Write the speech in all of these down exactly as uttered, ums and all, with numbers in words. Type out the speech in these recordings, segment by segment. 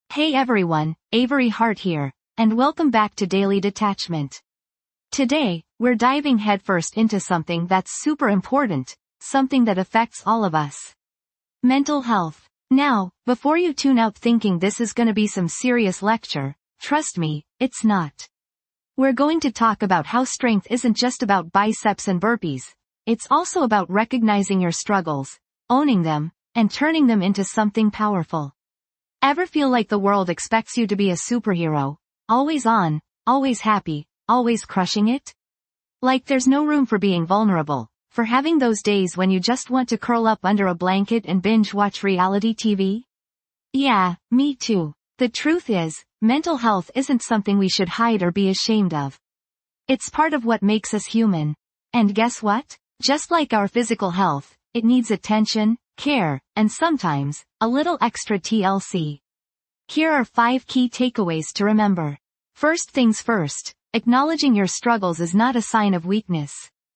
Hey everyone, Avery Hart here, and welcome back to Daily Detachment. Today, we're diving headfirst into something that's super important, something that affects all of us. Mental health. Now, before you tune out thinking this is gonna be some serious lecture, trust me, it's not. We're going to talk about how strength isn't just about biceps and burpees. It's also about recognizing your struggles, owning them, and turning them into something powerful. Ever feel like the world expects you to be a superhero, always on, always happy, always crushing it? Like there's no room for being vulnerable, for having those days when you just want to curl up under a blanket and binge watch reality T V? Yeah, me too. The truth is, mental health isn't something we should hide or be ashamed of. It's part of what makes us human. And guess what? Just like our physical health, it needs attention, care, and sometimes, a little extra T L C. Here are five key takeaways to remember. First things first, acknowledging your struggles is not a sign of weakness.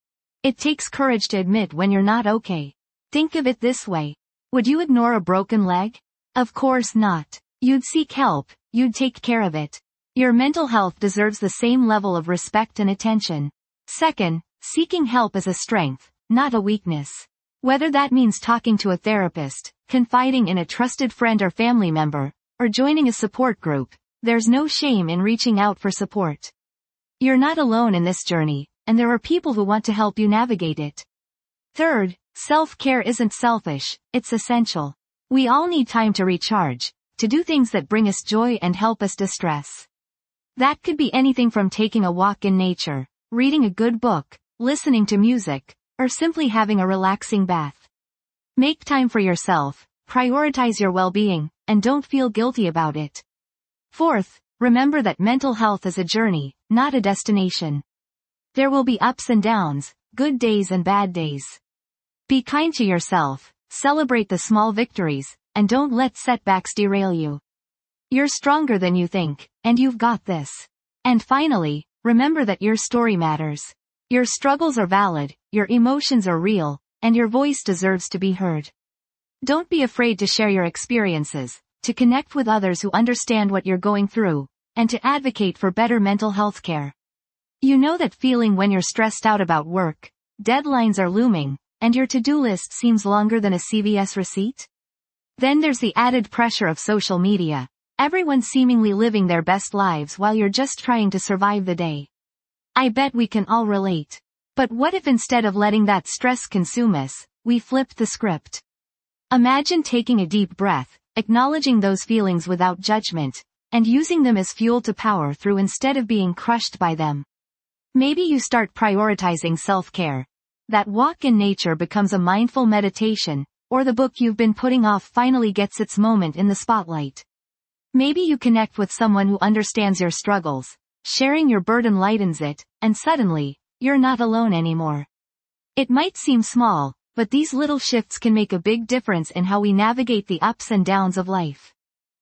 It takes courage to admit when you're not okay. Think of it this way. Would you ignore a broken leg? Of course not. You'd seek help, you'd take care of it. Your mental health deserves the same level of respect and attention. Second, seeking help is a strength, not a weakness. Whether that means talking to a therapist, confiding in a trusted friend or family member, or joining a support group, there's no shame in reaching out for support. You're not alone in this journey, and there are people who want to help you navigate it. Third, self-care isn't selfish, it's essential. We all need time to recharge, to do things that bring us joy and help us distress. That could be anything from taking a walk in nature, reading a good book, listening to music, or simply having a relaxing bath. Make time for yourself, prioritize your well-being, and don't feel guilty about it. Fourth, remember that mental health is a journey, not a destination. There will be ups and downs, good days and bad days. Be kind to yourself, celebrate the small victories, and don't let setbacks derail you. You're stronger than you think, and you've got this. And finally, remember that your story matters. Your struggles are valid, your emotions are real, and your voice deserves to be heard. Don't be afraid to share your experiences, to connect with others who understand what you're going through, and to advocate for better mental health care. You know that feeling when you're stressed out about work, deadlines are looming, and your to-do list seems longer than a C V S receipt? Then there's the added pressure of social media. Everyone seemingly living their best lives while you're just trying to survive the day. I bet we can all relate. But what if instead of letting that stress consume us, we flipped the script? Imagine taking a deep breath, acknowledging those feelings without judgment, and using them as fuel to power through instead of being crushed by them. Maybe you start prioritizing self-care. That walk in nature becomes a mindful meditation, or the book you've been putting off finally gets its moment in the spotlight. Maybe you connect with someone who understands your struggles. Sharing your burden lightens it, and suddenly, you're not alone anymore. It might seem small, but these little shifts can make a big difference in how we navigate the ups and downs of life.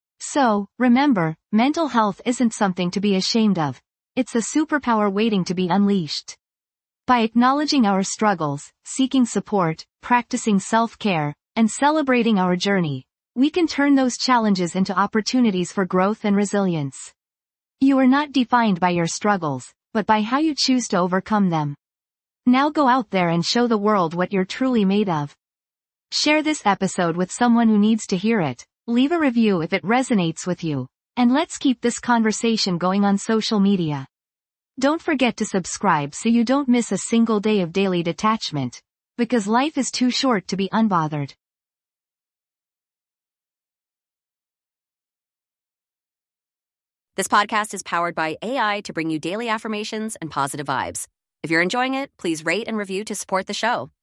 So, remember, mental health isn't something to be ashamed of. It's a superpower waiting to be unleashed. By acknowledging our struggles, seeking support, practicing self-care, and celebrating our journey, we can turn those challenges into opportunities for growth and resilience. You are not defined by your struggles, but by how you choose to overcome them. Now go out there and show the world what you're truly made of. Share this episode with someone who needs to hear it, leave a review if it resonates with you, and let's keep this conversation going on social media. Don't forget to subscribe so you don't miss a single day of daily detachment, because life is too short to be unbothered. This podcast is powered by A I to bring you daily affirmations and positive vibes. If you're enjoying it, please rate and review to support the show.